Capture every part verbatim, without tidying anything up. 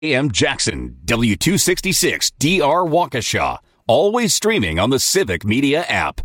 A M Jackson, W two sixty-six D R Waukesha. Always streaming on the Civic Media app.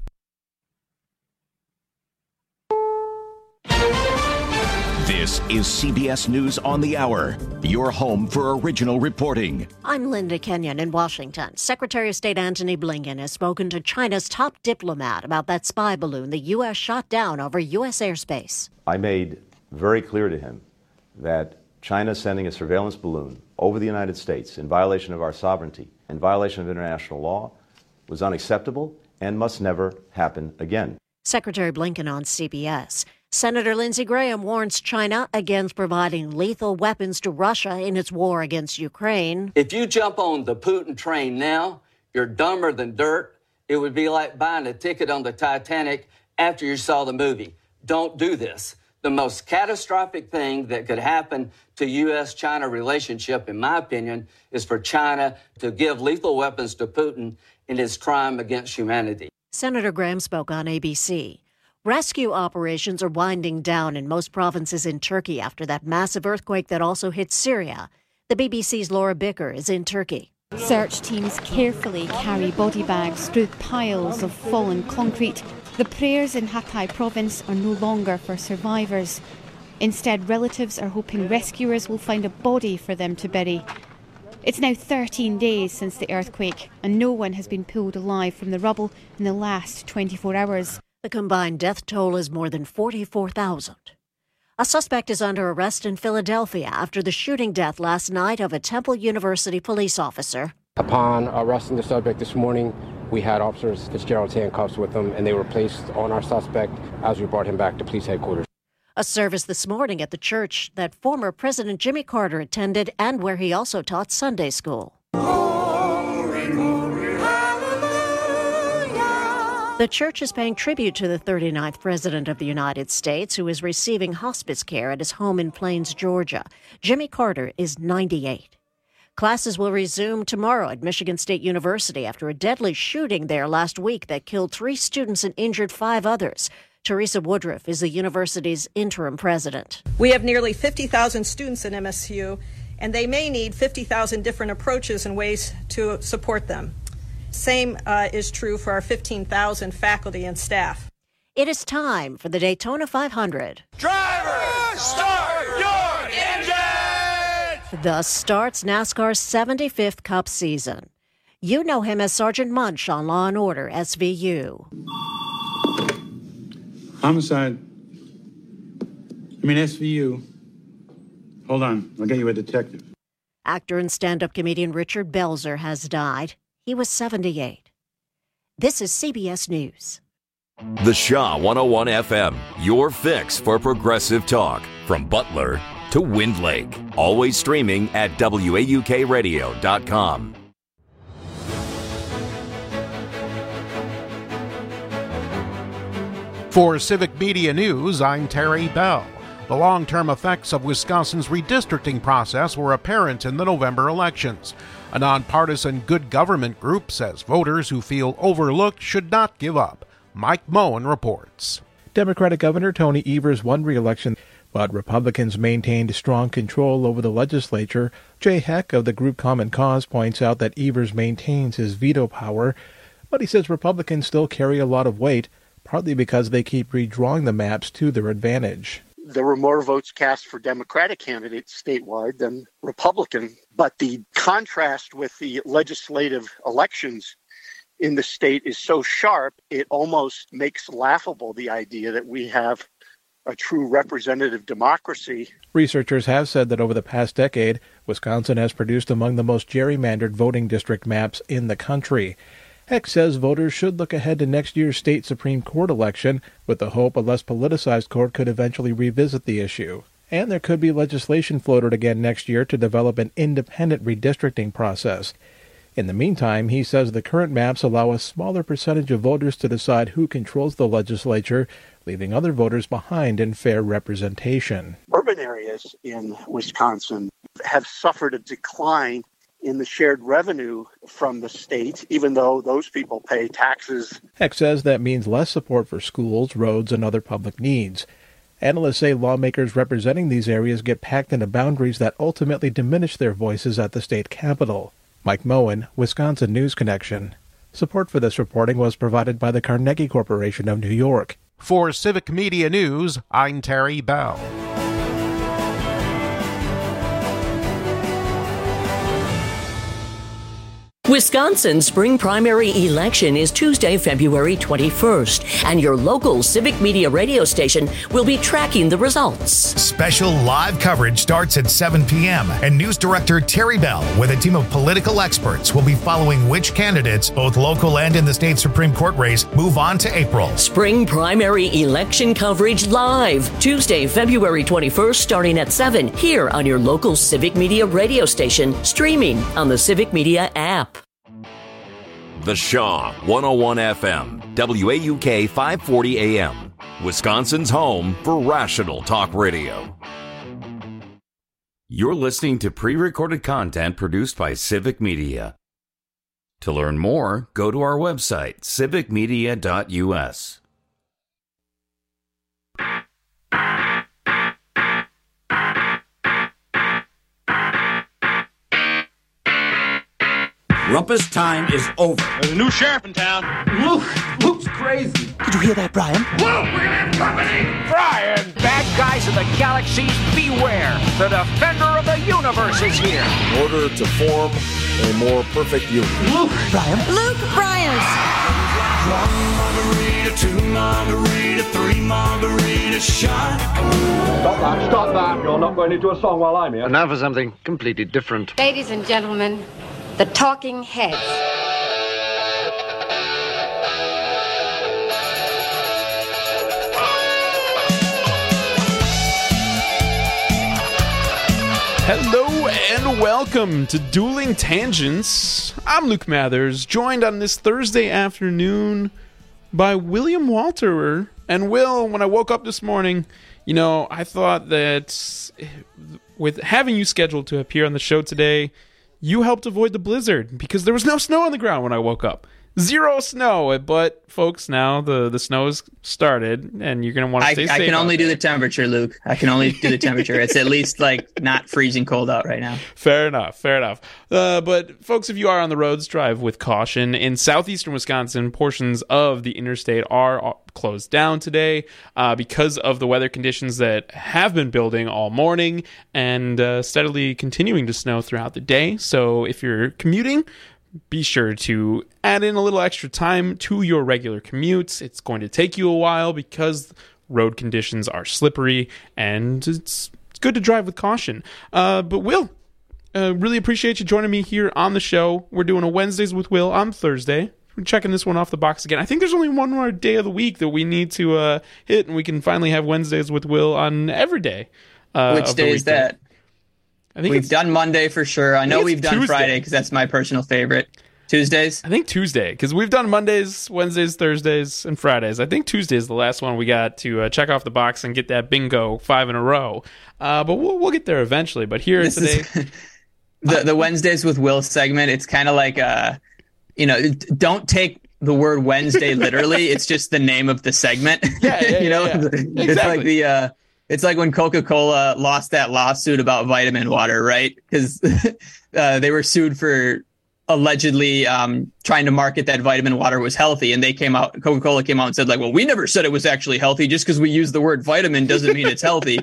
This is C B S News on the Hour, your home for original reporting. I'm Linda Kenyon in Washington. Secretary of State Antony Blinken has spoken to China's top diplomat about that spy balloon the U S shot down over U S airspace. I made very clear to him that China sending a surveillance balloon over the United States in violation of our sovereignty, in violation of international law, was unacceptable and must never happen again. Secretary Blinken on C B S. Senator Lindsey Graham warns China against providing lethal weapons to Russia in its war against Ukraine. If you jump on the Putin train now, you're dumber than dirt. It would be like buying a ticket on the Titanic after you saw the movie. Don't do this. The most catastrophic thing that could happen to U S China relationship, in my opinion, is for China to give lethal weapons to Putin in his crime against humanity. Senator Graham spoke on A B C. Rescue operations are winding down in most provinces in Turkey after that massive earthquake that also hit Syria. The B B C's Laura Bicker is in Turkey. Search teams carefully carry body bags through piles of fallen concrete. The prayers in Hatay province are no longer for survivors. Instead, relatives are hoping rescuers will find a body for them to bury. It's now thirteen days since the earthquake, and no one has been pulled alive from the rubble in the last twenty-four hours. The combined death toll is more than forty-four thousand. A suspect is under arrest in Philadelphia after the shooting death last night of a Temple University police officer. Upon arresting the subject this morning, we had Officers Fitzgerald's handcuffs with them, and they were placed on our suspect as we brought him back to police headquarters. A service this morning at the church that former President Jimmy Carter attended and where he also taught Sunday school. Glory, glory, hallelujah. The church is paying tribute to the thirty-ninth President of the United States, who is receiving hospice care at his home in Plains, Georgia. Jimmy Carter is ninety-eight. Classes will resume tomorrow at Michigan State University after a deadly shooting there last week that killed three students and injured five others. Teresa Woodruff is the university's interim president. We have nearly fifty thousand students at M S U, and they may need fifty thousand different approaches and ways to support them. Same uh, is true for our fifteen thousand faculty and staff. It is time for the Daytona five hundred. Driver, start your engine! Thus starts NASCAR's seventy-fifth Cup season. You know him as Sergeant Munch on Law and Order S V U. Homicide. I mean, S V U. Hold on, I'll get you a detective. Actor and stand-up comedian Richard Belzer has died. He was seventy-eight. This is C B S News. The Shaw one oh one F M, your fix for progressive talk. From Butler to Wind Lake. Always streaming at W A U K radio dot com. For Civic Media News, I'm Terry Bell. The long-term effects of Wisconsin's redistricting process were apparent in the November elections. A nonpartisan good government group says voters who feel overlooked should not give up. Mike Moen reports. Democratic Governor Tony Evers won re-election, but Republicans maintained strong control over the legislature. Jay Heck of the group Common Cause points out that Evers maintains his veto power, but he says Republicans still carry a lot of weight, partly because they keep redrawing the maps to their advantage. There were more votes cast for Democratic candidates statewide than Republican, but the contrast with the legislative elections in the state is so sharp, it almost makes laughable the idea that we have a true representative democracy. Researchers have said that over the past decade, Wisconsin has produced among the most gerrymandered voting district maps in the country. Heck says voters should look ahead to next year's state Supreme Court election with the hope a less politicized court could eventually revisit the issue. And there could be legislation floated again next year to develop an independent redistricting process. In the meantime, he says the current maps allow a smaller percentage of voters to decide who controls the legislature, leaving other voters behind in fair representation. Urban areas in Wisconsin have suffered a decline in the shared revenue from the state, even though those people pay taxes. Heck says that means less support for schools, roads, and other public needs. Analysts say lawmakers representing these areas get packed into boundaries that ultimately diminish their voices at the state capitol. Mike Moen, Wisconsin News Connection. Support for this reporting was provided by the Carnegie Corporation of New York. For Civic Media News, I'm Terry Bell. Wisconsin's spring primary election is Tuesday, February twenty-first, and your local Civic Media radio station will be tracking the results. Special live coverage starts at seven p.m., and News Director Terry Bell, with a team of political experts, will be following which candidates, both local and in the state Supreme Court race, move on to April. Spring primary election coverage live, Tuesday, February twenty-first, starting at seven, here on your local Civic Media radio station, streaming on the Civic Media app. The Shaw one oh one F M, W A U K five forty A M, Wisconsin's home for rational talk radio. You're listening to pre-recorded content produced by Civic Media. To learn more, go to our website, civic media dot u s. Rumpus time is over. There's a new sheriff in town. Luke, Luke's crazy. Did you hear that, Brian? Luke, we're gonna have company! Brian! Bad guys in the galaxies, beware! The defender of the universe is here! In order to form a more perfect union. Luke! Brian? Luke Bryans! One margarita, two margarita, three margarita shot. Stop that, stop that. You're not going into a song while I'm here. And now for something completely different. Ladies and gentlemen, the Talking Heads. Hello and welcome to Dueling Tangents. I'm Luke Mathers, joined on this Thursday afternoon by William Walterer. And Will, when I woke up this morning, you know, I thought that with having you scheduled to appear on the show today, you helped avoid the blizzard because there was no snow on the ground when I woke up. Zero snow, but folks, now the, the snow has started, and you're going to want to stay I, safe. I can only there. do the temperature, Luke. I can only do the temperature. It's at least like not freezing cold out right now. Fair enough, fair enough. Uh, but folks, if you are on the roads, drive with caution. In southeastern Wisconsin, portions of the interstate are closed down today uh, because of the weather conditions that have been building all morning and uh, steadily continuing to snow throughout the day. So if you're commuting, be sure to add in a little extra time to your regular commutes. It's going to take you a while because road conditions are slippery, and it's, it's good to drive with caution. Uh, but Will, uh, really appreciate you joining me here on the show. We're doing a Wednesdays with Will on Thursday. We're checking this one off the box again. I think there's only one more day of the week that we need to uh, hit, and we can finally have Wednesdays with Will on every day. Uh, Which day is that? I think we've done Monday for sure. I know we've done Tuesday. Friday because that's my personal favorite. Tuesdays? I think Tuesday, because we've done Mondays, Wednesdays, Thursdays, and Fridays. I think Tuesday is the last one we got to uh, check off the box and get that bingo five in a row. Uh, but we'll we'll get there eventually. But here This today, is- the the Wednesdays with Will segment. It's kind of like uh, you know, don't take the word Wednesday literally. It's just the name of the segment. Yeah, yeah, you know, yeah, yeah. it's Exactly. like the. Uh, It's like when Coca-Cola lost that lawsuit about vitamin water, right? Because uh, they were sued for allegedly um, trying to market that vitamin water was healthy. And they came out, Coca-Cola came out and said like, well, we never said it was actually healthy. Just because we use the word vitamin doesn't mean it's healthy.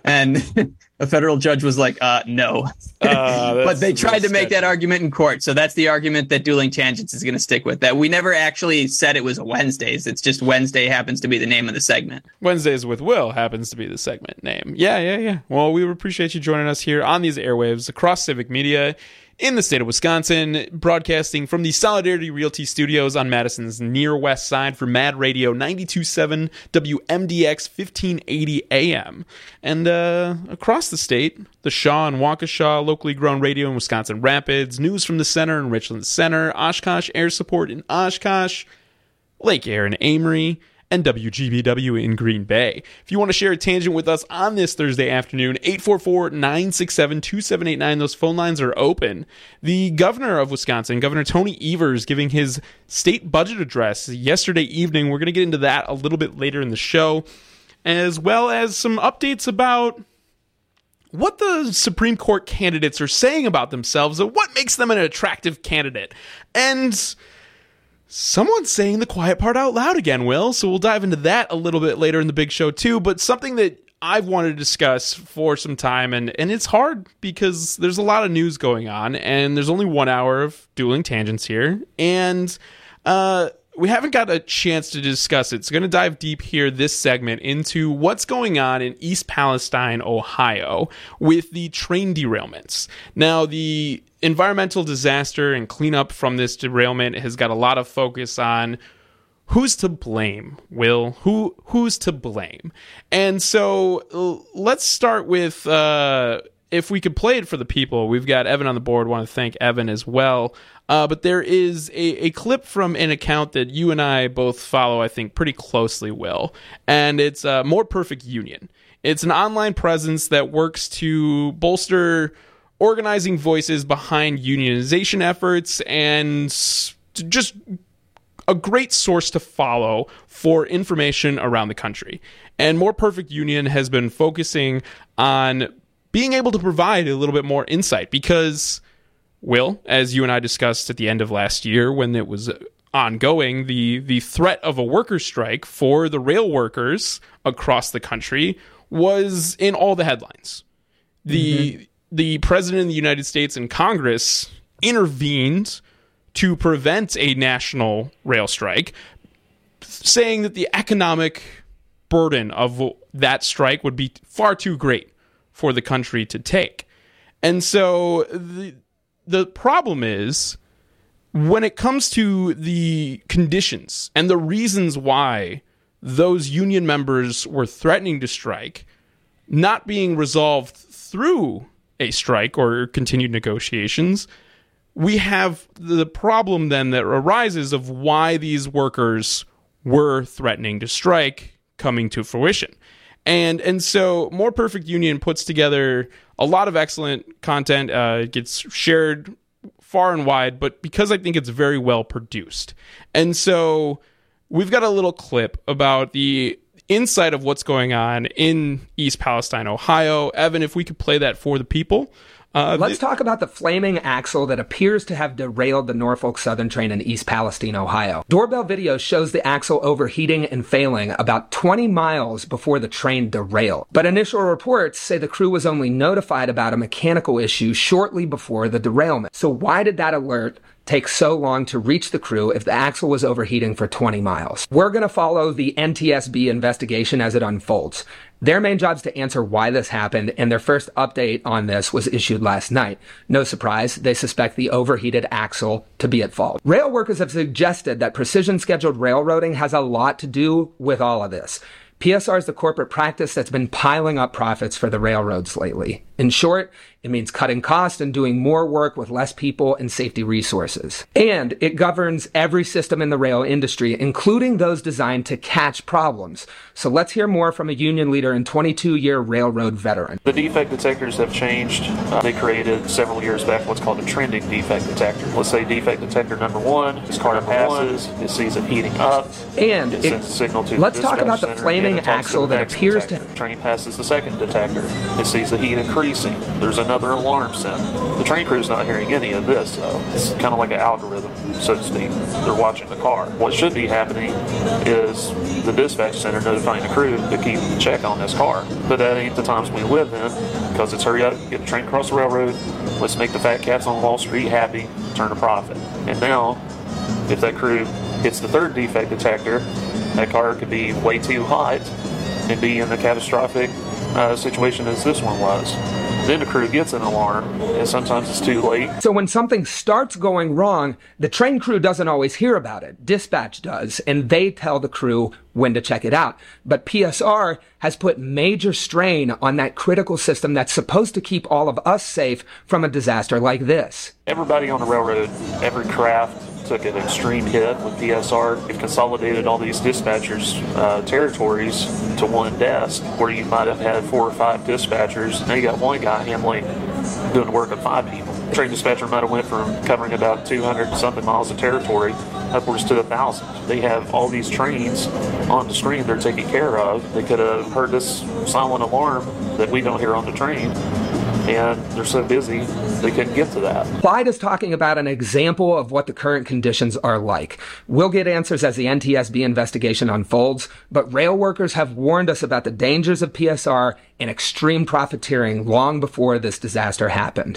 And a federal judge was like, uh, no. Uh, but they tried to make sketchy. that argument in court. So that's the argument that Dueling Tangents is going to stick with, that we never actually said it was a Wednesdays. It's just Wednesday happens to be the name of the segment. Wednesdays with Will happens to be the segment name. Yeah, yeah, yeah. Well, we appreciate you joining us here on these airwaves across Civic Media in the state of Wisconsin, broadcasting from the Solidarity Realty Studios on Madison's near west side for Mad Radio ninety-two point seven W M D X fifteen eighty A M. And uh, across the state, the Shaw and Waukesha locally grown radio in Wisconsin Rapids, news from the center in Richland Center, Oshkosh Air Support in Oshkosh, Lake Air in Amory, and W G B W in Green Bay. If you want to share a tangent with us on this Thursday afternoon, eight four four, nine six seven, two seven eight nine. Those phone lines are open. The governor of Wisconsin, Governor Tony Evers, giving his state budget address yesterday evening. We're going to get into that a little bit later in the show. as well as some updates about what the Supreme Court candidates are saying about themselves and what makes them an attractive candidate. And someone's saying the quiet part out loud again, Will, so we'll dive into that a little bit later in the big show too, but something that I've wanted to discuss for some time, and, and it's hard because there's a lot of news going on, and there's only one hour of dueling tangents here, and uh, we haven't got a chance to discuss it. So I'm going to dive deep here this segment into what's going on in East Palestine, Ohio, with the train derailments. Now, the environmental disaster and cleanup from this derailment has got a lot of focus on who's to blame, Will? Who who's to blame? And so uh, let's start with, uh, if we could play it for the people. We've got Evan on the board. Want to thank Evan as well. Uh, but there is a, a clip from an account that you and I both follow, I think, pretty closely, Will. And it's uh, More Perfect Union. It's an online presence that works to bolster organizing voices behind unionization efforts and just a great source to follow for information around the country. And More Perfect Union has been focusing on being able to provide a little bit more insight because, Will, as you and I discussed at the end of last year when it was ongoing, the, the threat of a worker strike for the rail workers across the country was in all the headlines. The, mm-hmm. the President of the United States and Congress intervened to prevent a national rail strike, saying that the economic burden of that strike would be far too great for the country to take. And so the, the problem is, when it comes to the conditions and the reasons why those union members were threatening to strike, not being resolved through a strike or continued negotiations, we have the problem then that arises of why these workers were threatening to strike coming to fruition. And and so More Perfect Union puts together a lot of excellent content. Uh, it gets shared far and wide, but because I think it's very well produced. And so we've got a little clip about the insight of what's going on in East Palestine, Ohio. Evan, if we could play that for the people. Uh, Let's talk about the flaming axle that appears to have derailed the Norfolk Southern train in East Palestine, Ohio. Doorbell video shows the axle overheating and failing about twenty miles before the train derailed. But initial reports say the crew was only notified about a mechanical issue shortly before the derailment. So why did that alert take so long to reach the crew if the axle was overheating for twenty miles? We're going to follow the N T S B investigation as it unfolds. Their main job is to answer why this happened, and their first update on this was issued last night. No surprise, they suspect the overheated axle to be at fault. Rail workers have suggested that precision scheduled railroading has a lot to do with all of this. P S R is the corporate practice that's been piling up profits for the railroads lately. In short, it means cutting costs and doing more work with less people and safety resources. And it governs every system in the rail industry, including those designed to catch problems. So let's hear more from a union leader and twenty-two-year railroad veteran. The defect detectors have changed. Uh, they created several years back what's called a trending defect detector. Let's say defect detector number one, this car passes, it sees it heating up, and it, it sends a signal to let's the talk about the center, flaming axle that appears detector. to... The train passes the second detector. It sees the heat increasing. There's another alarm set. The train crew's not hearing any of this, though. It's kind of like an algorithm, so to speak. They're watching the car. What should be happening is the dispatch center notifying the crew to keep check on this car. But that ain't the times we live in, because it's hurry up, get the train across the railroad, let's make the fat cats on Wall Street happy, turn a profit. And now, if that crew hits the third defect detector, that car could be way too hot and be in a catastrophic uh, situation as this one was. Then the crew gets an alarm, and sometimes it's too late. So when something starts going wrong, the train crew doesn't always hear about it. Dispatch does, and they tell the crew when to check it out. But P S R has put major strain on that critical system that's supposed to keep all of us safe from a disaster like this. Everybody on the railroad, every craft, took an extreme hit with P S R. We've consolidated all these dispatchers' uh, territories to one desk, where you might have had four or five dispatchers. Now you got one guy handling, doing the work of five people. Train dispatcher might have went from covering about two hundred something miles of territory upwards to a thousand. They have all these trains on the screen they're taking care of. They could have heard this silent alarm that we don't hear on the train, and they're so busy they couldn't get to that. Clyde is talking about an example of what the current conditions are like. We'll get answers as the N T S B investigation unfolds, but rail workers have warned us about the dangers of P S R and extreme profiteering long before this disaster happened.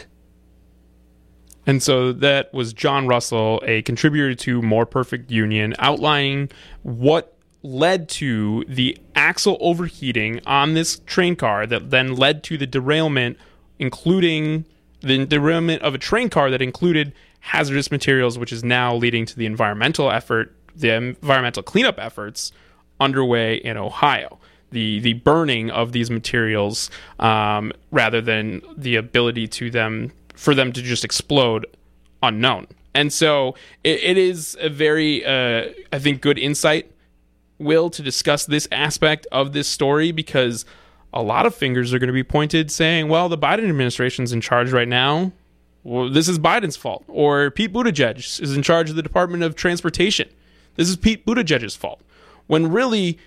And so that was John Russell, a contributor to More Perfect Union, outlining what led to the axle overheating on this train car that then led to the derailment, including the derailment of a train car that included hazardous materials, which is now leading to the environmental effort, the environmental cleanup efforts underway in Ohio. The the burning of these materials, um, rather than the ability to them for them to just explode unknown. And so it, it is a very, uh, I think, good insight, Will, to discuss this aspect of this story, because a lot of fingers are going to be pointed saying, well, the Biden administration's in charge right now. Well, this is Biden's fault. Or Pete Buttigieg is in charge of the Department of Transportation. This is Pete Buttigieg's fault. When really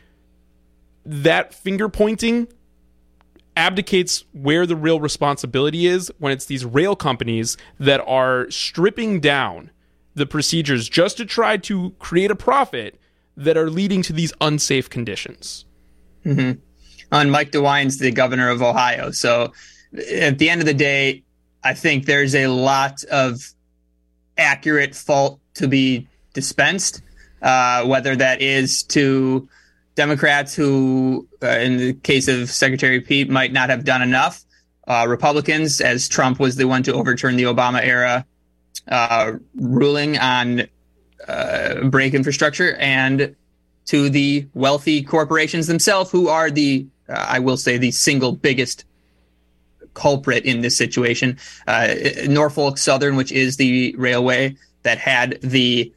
that finger pointing abdicates where the real responsibility is, when it's these rail companies that are stripping down the procedures just to try to create a profit that are leading to these unsafe conditions. Mm-hmm. And Mike DeWine's the governor of Ohio. So at the end of the day, I think there's a lot of accurate fault to be dispensed, uh, whether that is to Democrats who, uh, in the case of Secretary Pete, might not have done enough. Uh, Republicans, as Trump was the one to overturn the Obama era uh, ruling on uh, brake infrastructure, and to the wealthy corporations themselves, who are the, uh, I will say, the single biggest culprit in this situation. Uh, Norfolk Southern, which is the railway that had the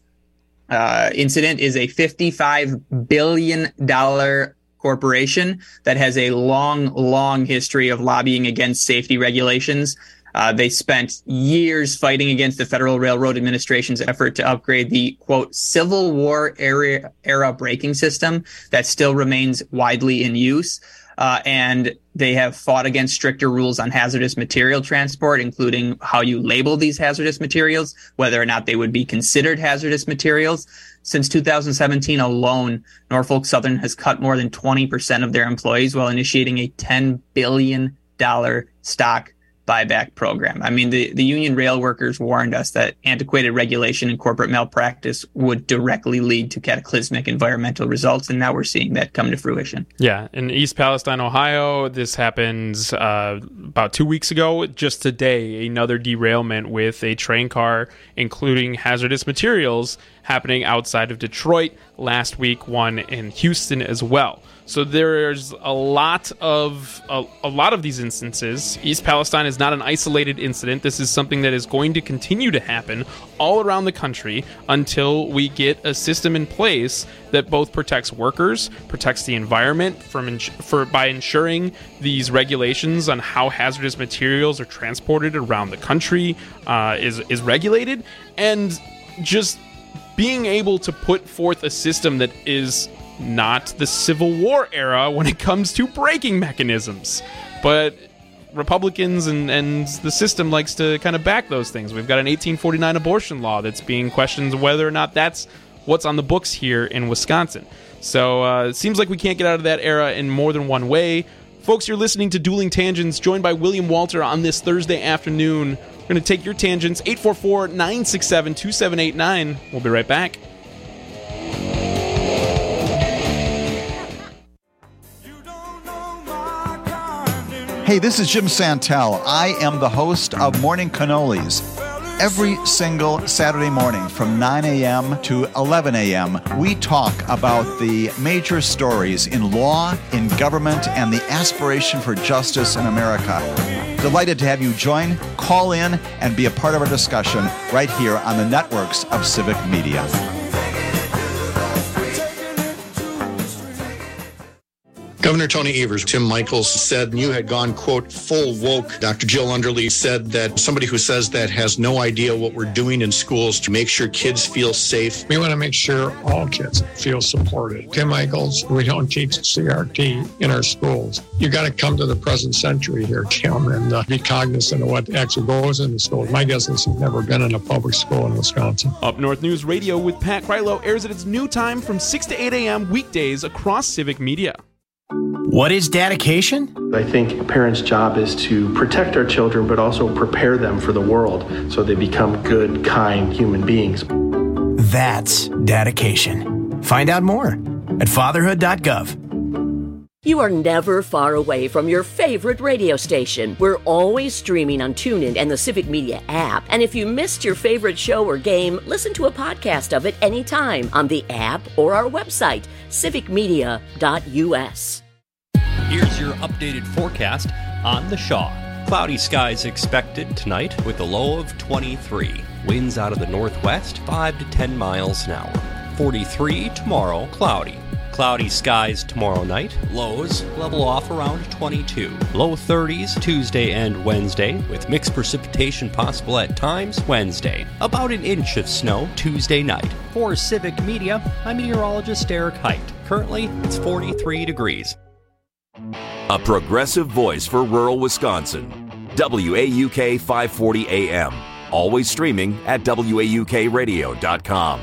Uh, incident, is a fifty-five billion dollars corporation that has a long, long history of lobbying against safety regulations. Uh, they spent years fighting against the Federal Railroad Administration's effort to upgrade the, quote, Civil War era, era braking system that still remains widely in use. Uh, and they have fought against stricter rules on hazardous material transport, including how you label these hazardous materials, whether or not they would be considered hazardous materials. Since two thousand seventeen alone, Norfolk Southern has cut more than twenty percent of their employees while initiating a ten billion dollars stock buyback program. I mean, the, the union rail workers warned us that antiquated regulation and corporate malpractice would directly lead to cataclysmic environmental results, and now we're seeing that come to fruition. Yeah, in East Palestine, Ohio, this happened uh, about two weeks ago. Just today, another derailment with a train car, including hazardous materials, happening outside of Detroit. Last week, one in Houston as well. So there's a lot of a, a lot of these instances. East Palestine is not an isolated incident. This is something that is going to continue to happen all around the country until we get a system in place that both protects workers, protects the environment from ins- for by ensuring these regulations on how hazardous materials are transported around the country uh, is is regulated, and just being able to put forth a system that is not the Civil War era when it comes to braking mechanisms. But Republicans and, and the system likes to kind of back those things. We've got an eighteen forty-nine abortion law that's being questioned whether or not that's what's on the books here in Wisconsin. So uh, it seems like we can't get out of that era in more than one way. Folks, you're listening to Dueling Tangents, joined by William Walter on this Thursday afternoon. We're going to take your tangents, eight four four, nine six seven, two seven eight nine. We'll be right back. Hey, this is Jim Santel. I am the host of Morning Cannolis. Every single Saturday morning from nine a.m. to eleven a.m., we talk about the major stories in law, in government, and the aspiration for justice in America. Delighted to have you join, call in, and be a part of our discussion right here on the networks of Civic Media. Governor Tony Evers, Tim Michaels said you had gone, quote, full woke. Doctor Jill Underly said that somebody who says that has no idea what we're doing in schools to make sure kids feel safe. We want to make sure all kids feel supported. Tim Michaels, we don't teach C R T in our schools. You got to come to the present century here, Tim, and uh, be cognizant of what actually goes in the schools. My guess is you've never been in a public school in Wisconsin. Up North News Radio with Pat Krylo airs at its new time from six to eight a.m. weekdays across Civic Media. What is dedication? I think a parent's job is to protect our children, but also prepare them for the world so they become good, kind human beings. That's dedication. Find out more at fatherhood dot gov. You are never far away from your favorite radio station. We're always streaming on TuneIn and the Civic Media app. And if you missed your favorite show or game, listen to a podcast of it anytime on the app or our website, civic media dot u s. Here's your updated forecast on the Shaw. Cloudy skies expected tonight with a low of twenty-three. Winds out of the northwest, five to ten miles an hour. forty-three tomorrow, cloudy. Cloudy skies tomorrow night. Lows level off around twenty-two. Low thirties Tuesday and Wednesday, with mixed precipitation possible at times Wednesday. About an inch of snow Tuesday night. For Civic Media, I'm meteorologist Eric Height. Currently, it's forty-three degrees. A progressive voice for rural Wisconsin. W A U K five forty A M. Always streaming at W A U K radio dot com.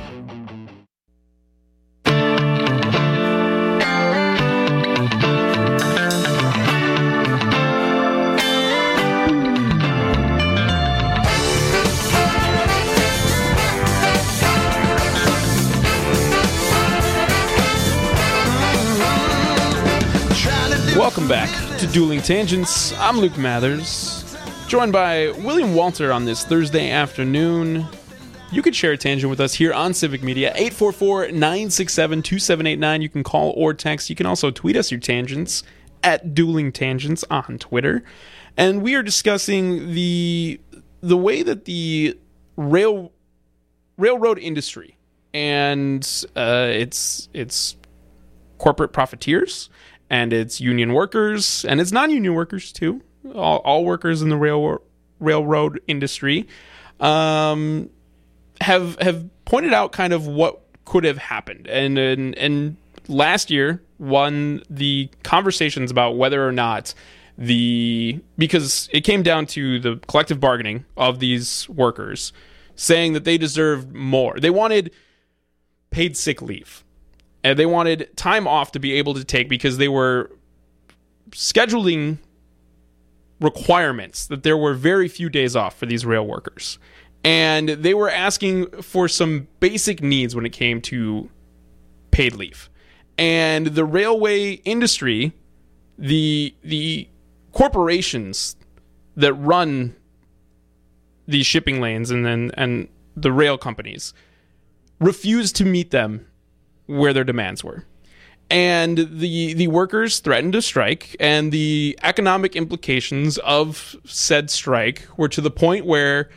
Welcome back to Dueling Tangents. I'm Luke Mathers, joined by William Walter on this Thursday afternoon. You can share a tangent with us here on Civic Media, eight four four, nine six seven, two seven eight nine. You can call or text. You can also tweet us your tangents at Dueling Tangents on Twitter. And we are discussing the the way that the rail railroad industry and uh, its its corporate profiteers and its union workers, and its non-union workers too, all, all workers in the rail, railroad industry, um, have have pointed out kind of what could have happened. And, and and last year, won the conversations about whether or not the, because it came down to the collective bargaining of these workers, saying that they deserved more. They wanted paid sick leave. And they wanted time off to be able to take because they were scheduling requirements that there were very few days off for these rail workers. And they were asking for some basic needs when it came to paid leave. And the railway industry, the the corporations that run these shipping lanes and then and the rail companies refused to meet them where their demands were. And the the workers threatened to strike, and the economic implications of said strike were to the point where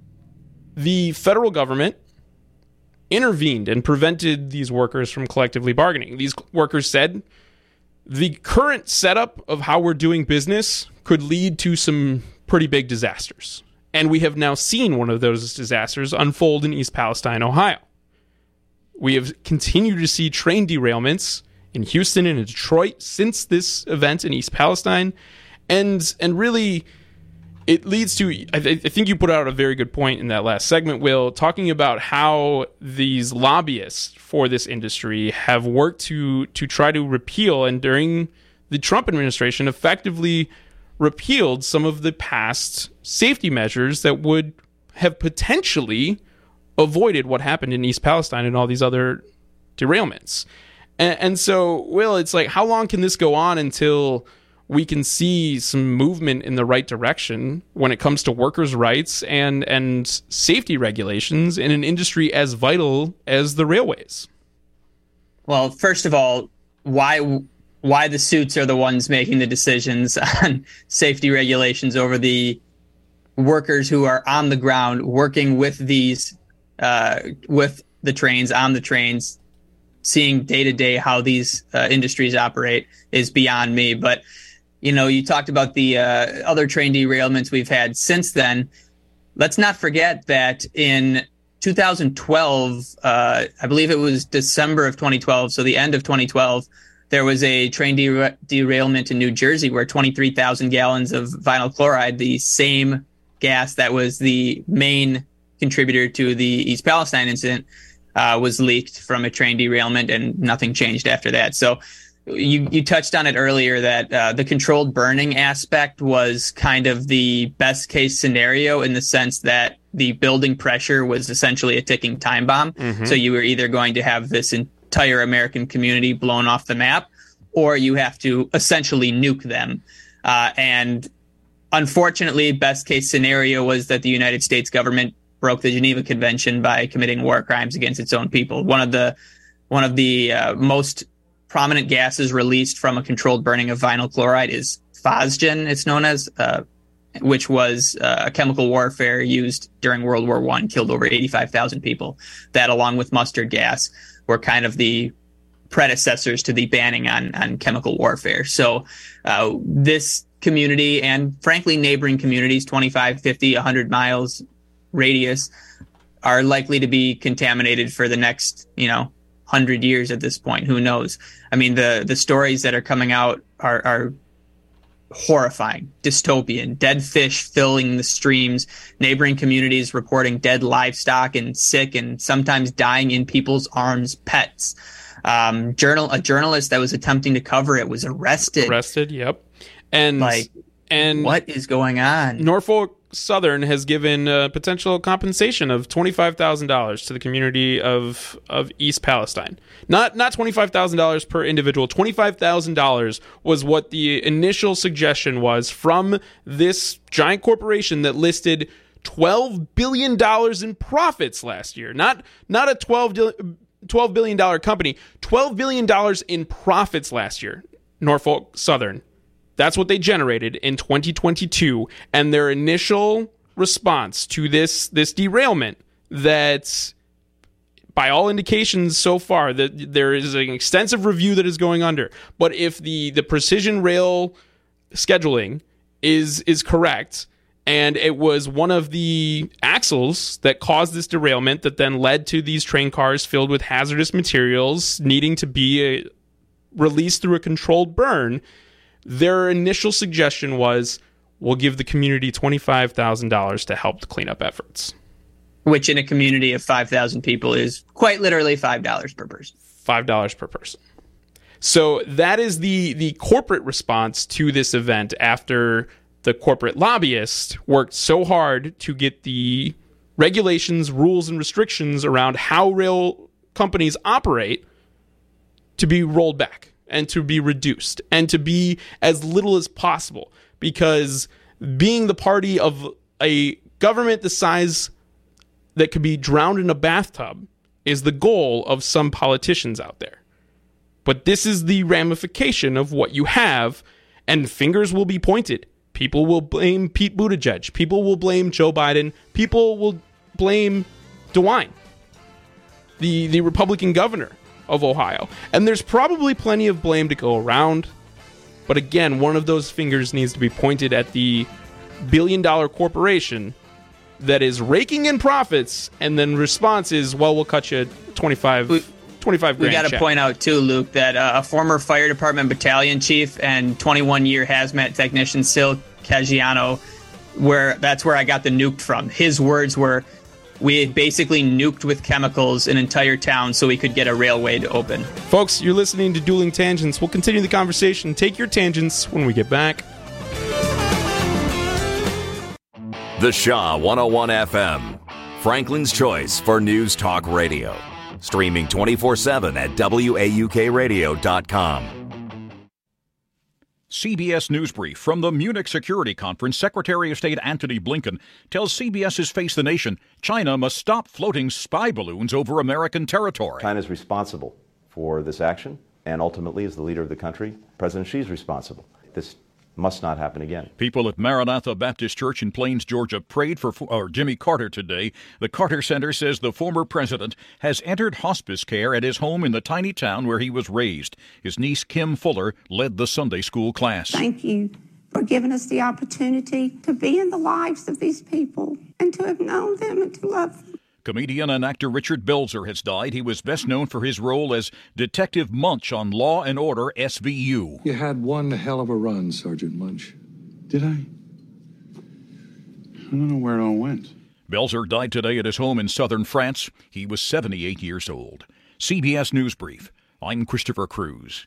the federal government intervened and prevented these workers from collectively bargaining. These workers said the current setup of how we're doing business could lead to some pretty big disasters. And we have now seen one of those disasters unfold in East Palestine, Ohio. We have continued to see train derailments in Houston and in Detroit since this event in East Palestine. And and really, it leads to, I, th- I think you put out a very good point in that last segment, Will, talking about how these lobbyists for this industry have worked to to try to repeal, and during the Trump administration, effectively repealed some of the past safety measures that would have potentially avoided what happened in East Palestine and all these other derailments. And, and so, Will, it's like, how long can this go on until we can see some movement in the right direction when it comes to workers' rights and, and safety regulations in an industry as vital as the railways? Well, first of all, why why the suits are the ones making the decisions on safety regulations over the workers who are on the ground working with these Uh, with the trains, on the trains, seeing day to day how these uh, industries operate is beyond me. But, you know, you talked about the uh, other train derailments we've had since then. Let's not forget that in two thousand twelve, uh, I believe it was December of twenty twelve, so the end of twenty twelve, there was a train der- derailment in New Jersey where twenty-three thousand gallons of vinyl chloride, the same gas that was the main contributor to the East Palestine incident, uh, was leaked from a train derailment, and nothing changed after that. So you, you touched on it earlier that uh, the controlled burning aspect was kind of the best case scenario in the sense that the building pressure was essentially a ticking time bomb. Mm-hmm. So you were either going to have this entire American community blown off the map, or you have to essentially nuke them. Uh, and unfortunately, best case scenario was that the United States government broke the Geneva Convention by committing war crimes against its own people. One of the one of the uh, most prominent gases released from a controlled burning of vinyl chloride is phosgen, it's known as, uh, which was uh, a chemical warfare used during World War One, killed over eighty-five thousand people. That, along with mustard gas, were kind of the predecessors to the banning on, on chemical warfare. So uh, this community, and frankly neighboring communities, twenty-five, fifty, one hundred miles radius, are likely to be contaminated for the next, you know, one hundred years at this point. Who knows? I mean, the, the stories that are coming out are, are horrifying, dystopian. Dead fish filling the streams, neighboring communities reporting dead livestock and sick and sometimes dying in people's arms pets. Um, journal a journalist that was attempting to cover it was arrested. Arrested, yep. And like, and what is going on? Norfolk Southern has given a potential compensation of twenty-five thousand dollars to the community of of East Palestine. Not not twenty-five thousand dollars per individual. twenty-five thousand dollars was what the initial suggestion was from this giant corporation that listed twelve billion dollars in profits last year. Not not a twelve billion dollars company. twelve billion dollars in profits last year. Norfolk Southern. That's what they generated in twenty twenty-two, and their initial response to this this derailment, that by all indications so far that there is an extensive review that is going under, but if the the precision rail scheduling is is correct, and it was one of the axles that caused this derailment that then led to these train cars filled with hazardous materials needing to be a, released through a controlled burn, their initial suggestion was, we'll give the community twenty-five thousand dollars to help the cleanup efforts. Which in a community of five thousand people is quite literally five dollars per person. five dollars per person. So that is the, the corporate response to this event after the corporate lobbyists worked so hard to get the regulations, rules, and restrictions around how rail companies operate to be rolled back and to be reduced and to be as little as possible, because being the party of a government the size that could be drowned in a bathtub is the goal of some politicians out there. But this is the ramification of what you have, and fingers will be pointed. People will blame Pete Buttigieg. People will blame Joe Biden. People will blame DeWine, the, the Republican governor of Ohio. And there's probably plenty of blame to go around. But again, one of those fingers needs to be pointed at the billion dollar corporation that is raking in profits, and then response is, well, we'll cut you twenty-five, twenty-five grand. We got to point out too, Luke, that uh, a former fire department battalion chief and twenty-one year hazmat technician, Sil Caggiano, where that's where I got the nuked from. His words were, we had basically nuked with chemicals an entire town so we could get a railway to open. Folks, you're listening to Dueling Tangents. We'll continue the conversation. Take your tangents when we get back. The Shaw one oh one F M, Franklin's choice for news talk radio. Streaming twenty-four seven at W A U K radio dot com. C B S News Brief from the Munich Security Conference. Secretary of State Antony Blinken tells CBS's Face the Nation China must stop floating spy balloons over American territory. China is responsible for this action, and ultimately, as the leader of the country, President Xi is responsible. This must not happen again. People at Maranatha Baptist Church in Plains, Georgia, prayed for or Jimmy Carter today. The Carter Center says the former president has entered hospice care at his home in the tiny town where he was raised. His niece, Kim Fuller, led the Sunday school class. Thank you for giving us the opportunity to be in the lives of these people and to have known them and to love them. Comedian and actor Richard Belzer has died. He was best known for his role as Detective Munch on Law and Order S V U. You had one hell of a run, Sergeant Munch. Did I? I don't know where it all went. Belzer died today at his home in southern France. He was seventy-eight years old. C B S News Brief. I'm Christopher Cruz.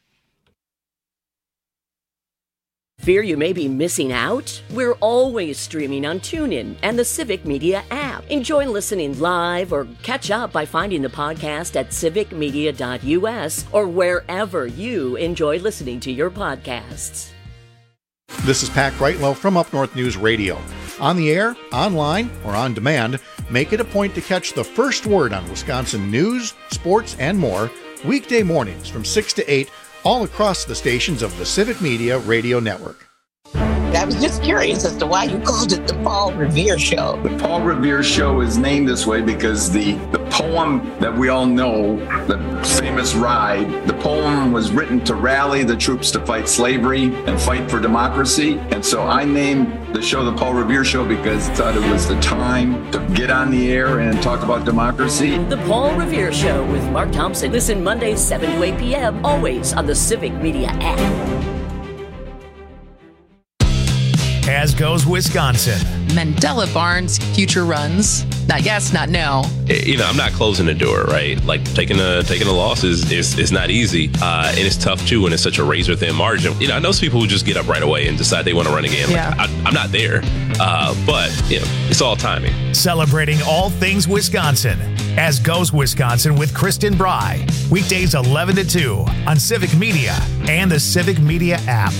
Fear you may be missing out? We're always streaming on TuneIn and the Civic Media app. Enjoy listening live or catch up by finding the podcast at civic media dot u s or wherever you enjoy listening to your podcasts. This is Pat Greitlow from Up North News Radio. On the air, online, or on demand, make it a point to catch the first word on Wisconsin news, sports, and more weekday mornings from six to eight all across the stations of the Civic Media Radio Network. I was just curious as to why you called it the Paul Revere Show. The Paul Revere Show is named this way because the, the poem that we all know, the famous ride, the poem was written to rally the troops to fight slavery and fight for democracy. And so I named the show the Paul Revere Show because I thought it was the time to get on the air and talk about democracy. The Paul Revere Show with Mark Thompson. Listen Mondays seven to eight p.m. always on the Civic Media app. As goes Wisconsin. Mandela Barnes future runs. Not yes, not no. You know, I'm not closing the door, right? Like taking a taking a loss is is, is not easy, uh, and it's tough too when it's such a razor thin margin. You know, I know some people who just get up right away and decide they want to run again. Like, yeah. I, I'm not there, uh, but you know, it's all timing. Celebrating all things Wisconsin. As goes Wisconsin with Kristen Bry. Weekdays eleven to two on Civic Media and the Civic Media app.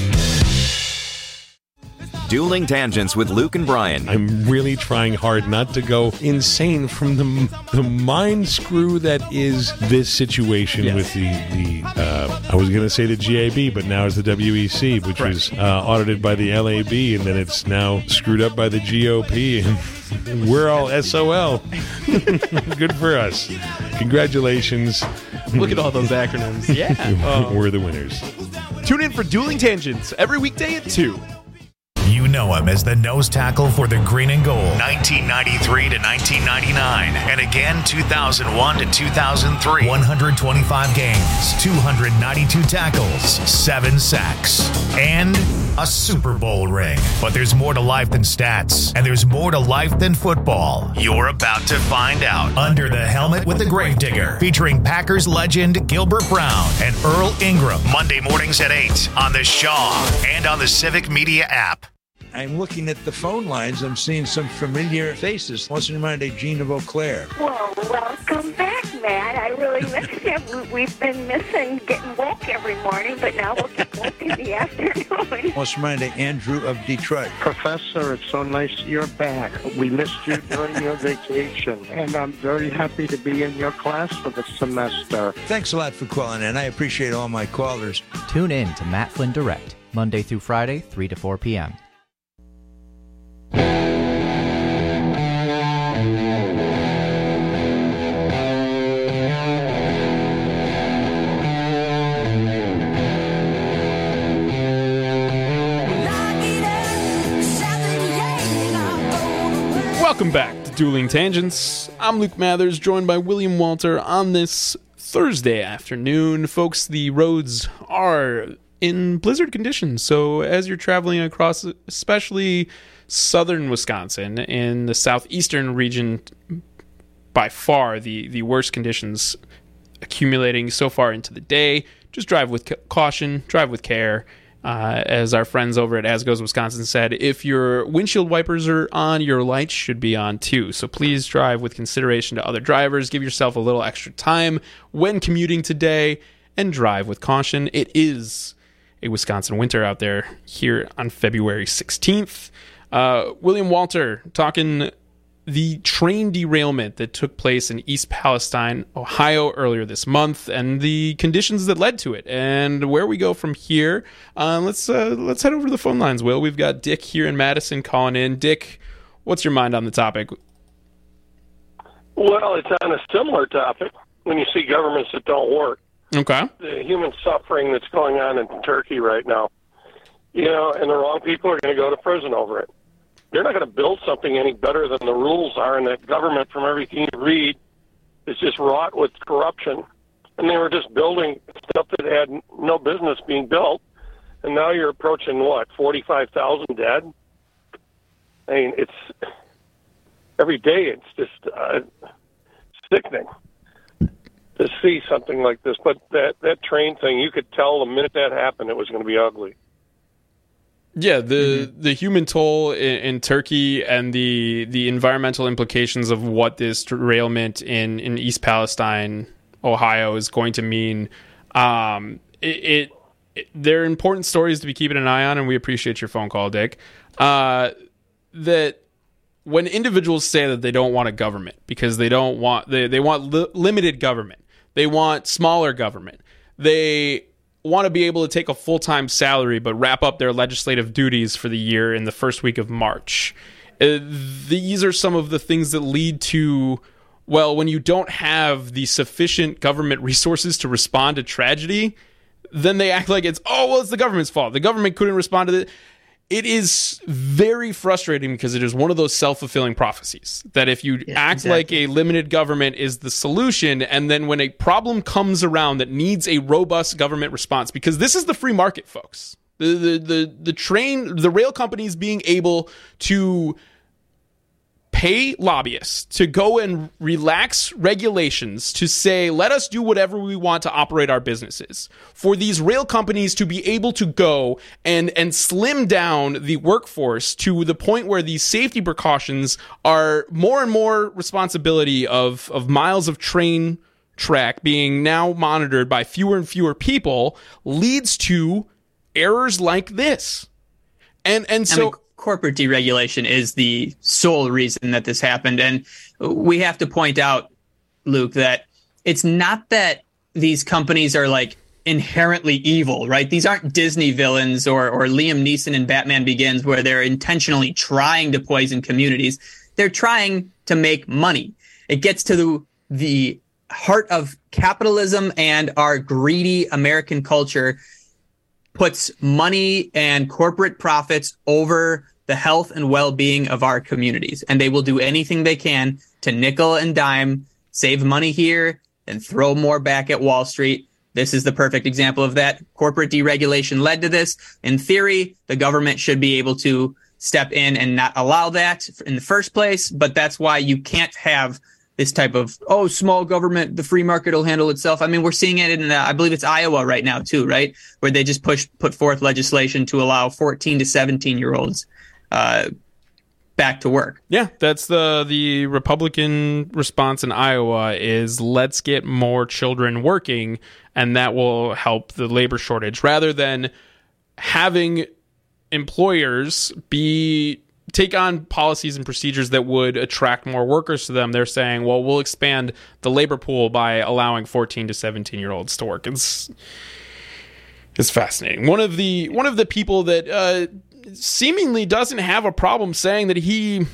Dueling Tangents with Luke and Brian. I'm really trying hard not to go insane from the the mind screw that is this situation yes. with the, the uh, I was going to say the G A B, but now it's the W E C, which right. was uh, audited by the L A B, and then it's now screwed up by the G O P, and we're all S O L. Good for us. Congratulations. Look at all those acronyms. Yeah. Oh. We're the winners. Tune in for Dueling Tangents every weekday at two. You know him as the nose tackle for the Green and Gold, nineteen ninety-three to nineteen ninety-nine, and again two thousand one to two thousand three. one hundred twenty-five games, two hundred ninety-two tackles, seven sacks, and a Super Bowl ring. But there's more to life than stats, and there's more to life than football. You're about to find out. Under the Helmet with the Gravedigger, featuring Packers legend Gilbert Brown and Earl Ingram. Monday mornings at eight on the Shaw and on the Civic Media app. I'm looking at the phone lines. I'm seeing some familiar faces. What's in mind of Gene of Eau Claire? Well, welcome back, Matt. I really miss you. We've been missing getting woke every morning, but now we'll get woke in the afternoon. What's in mind of Andrew of Detroit? Professor, it's so nice you're back. We missed you during your vacation, and I'm very happy to be in your class for the semester. Thanks a lot for calling in. I appreciate all my callers. Tune in to Matt Flynn Direct, Monday through Friday, three to four p.m. Welcome back to Dueling Tangents. I'm Luke Mathers, joined by William Walter on this Thursday afternoon. Folks, the roads are in blizzard conditions, so as you're traveling across, especially southern Wisconsin, in the southeastern region, by far the, the worst conditions accumulating so far into the day. Just drive with caution, drive with care. Uh, as our friends over at As Goes Wisconsin said, if your windshield wipers are on, your lights should be on too. So please drive with consideration to other drivers. Give yourself a little extra time when commuting today and drive with caution. It is a Wisconsin winter out there here on February sixteenth. Uh, William Walter talking the train derailment that took place in East Palestine, Ohio, earlier this month, and the conditions that led to it, and where we go from here. Uh, let's uh, let's head over to the phone lines, Will. We've got Dick here in Madison calling in. Dick, what's your mind on the topic? Well, it's on a similar topic when you see governments that don't work. Okay. The human suffering that's going on in Turkey right now, you know, and the wrong people are going to go to prison over it. They're not going to build something any better than the rules are, and that government, from everything you read, is just wrought with corruption. And they were just building stuff that had no business being built, and now you're approaching, what, forty-five thousand dead? I mean, it's every day it's just uh, sickening to see something like this. But that, that train thing, you could tell the minute that happened it was going to be ugly. Yeah, the mm-hmm. the human toll in, in Turkey and the the environmental implications of what this derailment in, in East Palestine, Ohio, is going to mean. Um, it, it, it they're important stories to be keeping an eye on, and we appreciate your phone call, Dick. Uh, that when individuals say that they don't want a government because they don't want they they want li- limited government, they want smaller government, they want to be able to take a full-time salary but wrap up their legislative duties for the year in the first week of March. Uh, these are some of the things that lead to, well, when you don't have the sufficient government resources to respond to tragedy, then they act like it's, oh, well, it's the government's fault. The government couldn't respond to it. It is very frustrating because it is one of those self-fulfilling prophecies that if you yeah, act exactly. like a limited government is the solution, and then when a problem comes around that needs a robust government response, because this is the free market, folks. The the the, the train, the rail companies being able to pay lobbyists to go and relax regulations to say, let us do whatever we want to operate our businesses. For these rail companies to be able to go and, and slim down the workforce to the point where these safety precautions are more and more responsibility of, of miles of train track being now monitored by fewer and fewer people leads to errors like this. And, and so... I mean, corporate deregulation is the sole reason that this happened. And we have to point out, Luke, that it's not that these companies are like inherently evil, right? These aren't Disney villains or, or Liam Neeson in Batman Begins where they're intentionally trying to poison communities. They're trying to make money. It gets to the, the heart of capitalism, and our greedy American culture puts money and corporate profits over the health and well-being of our communities. And they will do anything they can to nickel and dime, save money here, and throw more back at Wall Street. This is the perfect example of that. Corporate deregulation led to this. In theory, the government should be able to step in and not allow that in the first place. But that's why you can't have this type of, oh, small government, the free market will handle itself. I mean, we're seeing it in, uh, I believe it's Iowa right now too, right? Where they just push, put forth legislation to allow fourteen to seventeen year olds uh, back to work. Yeah, that's the, the Republican response in Iowa is let's get more children working, and that will help the labor shortage, rather than having employers be take on policies and procedures that would attract more workers to them. They're saying, well, we'll expand the labor pool by allowing fourteen to seventeen year olds to work. It's it's fascinating. One of the one of the people that uh, seemingly doesn't have a problem saying that he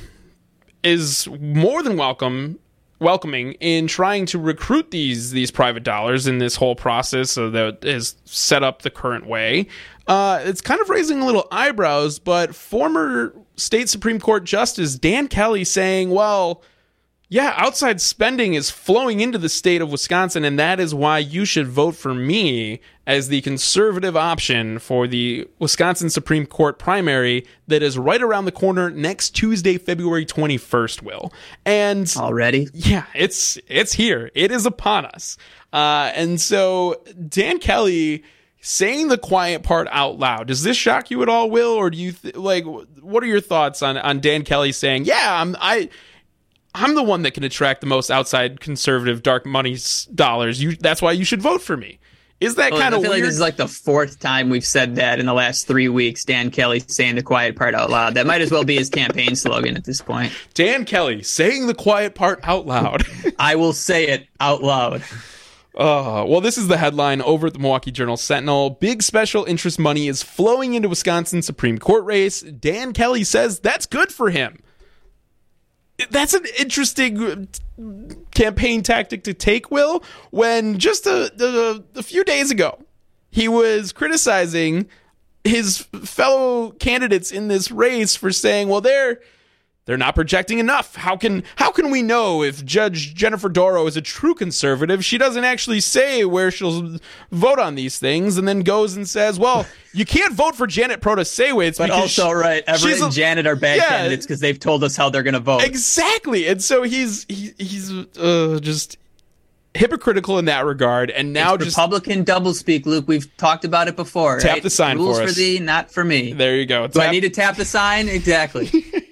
is more than welcome welcoming in trying to recruit these these private dollars in this whole process so that is set up the current way. Uh, it's kind of raising a little eyebrows, but former state Supreme Court Justice Dan Kelly saying, well, yeah, outside spending is flowing into the state of Wisconsin, and that is why you should vote for me as the conservative option for the Wisconsin Supreme Court primary that is right around the corner next Tuesday, February twenty-first, Will. And already? Yeah, it's it's here. It is upon us. Uh, and so Dan Kelly saying the quiet part out loud, does this shock you at all, Will? Or do you th- like, what are your thoughts on, on Dan Kelly saying, yeah, I'm, I, I'm the one that can attract the most outside conservative dark money dollars. You, that's why you should vote for me. Is that well, kind of I feel weird? like this is like the fourth time we've said that in the last three weeks. Dan Kelly saying the quiet part out loud. That might as well be his campaign slogan at this point. Dan Kelly saying the quiet part out loud. I will say it out loud. Uh, well, this is the headline over at the Milwaukee Journal-Sentinel. Big special interest money is flowing into Wisconsin Supreme Court race. Dan Kelly says that's good for him. That's an interesting campaign tactic to take, Will, when just a, a, a few days ago, he was criticizing his fellow candidates in this race for saying, well, they're they're not projecting enough. How can how can we know if Judge Jennifer Doro is a true conservative? She doesn't actually say where she'll vote on these things, and then goes and says, well, you can't vote for Janet Protasewicz. But also, she, right, Everett and Janet are bad yeah, candidates because they've told us how they're going to vote. Exactly. And so he's he, he's uh, just hypocritical in that regard. And now it's just Republican doublespeak, Luke. We've talked about it before. Tap right? the sign Rules for us. us. for thee, not for me. There you go. Do tap- I need to tap the sign? Exactly.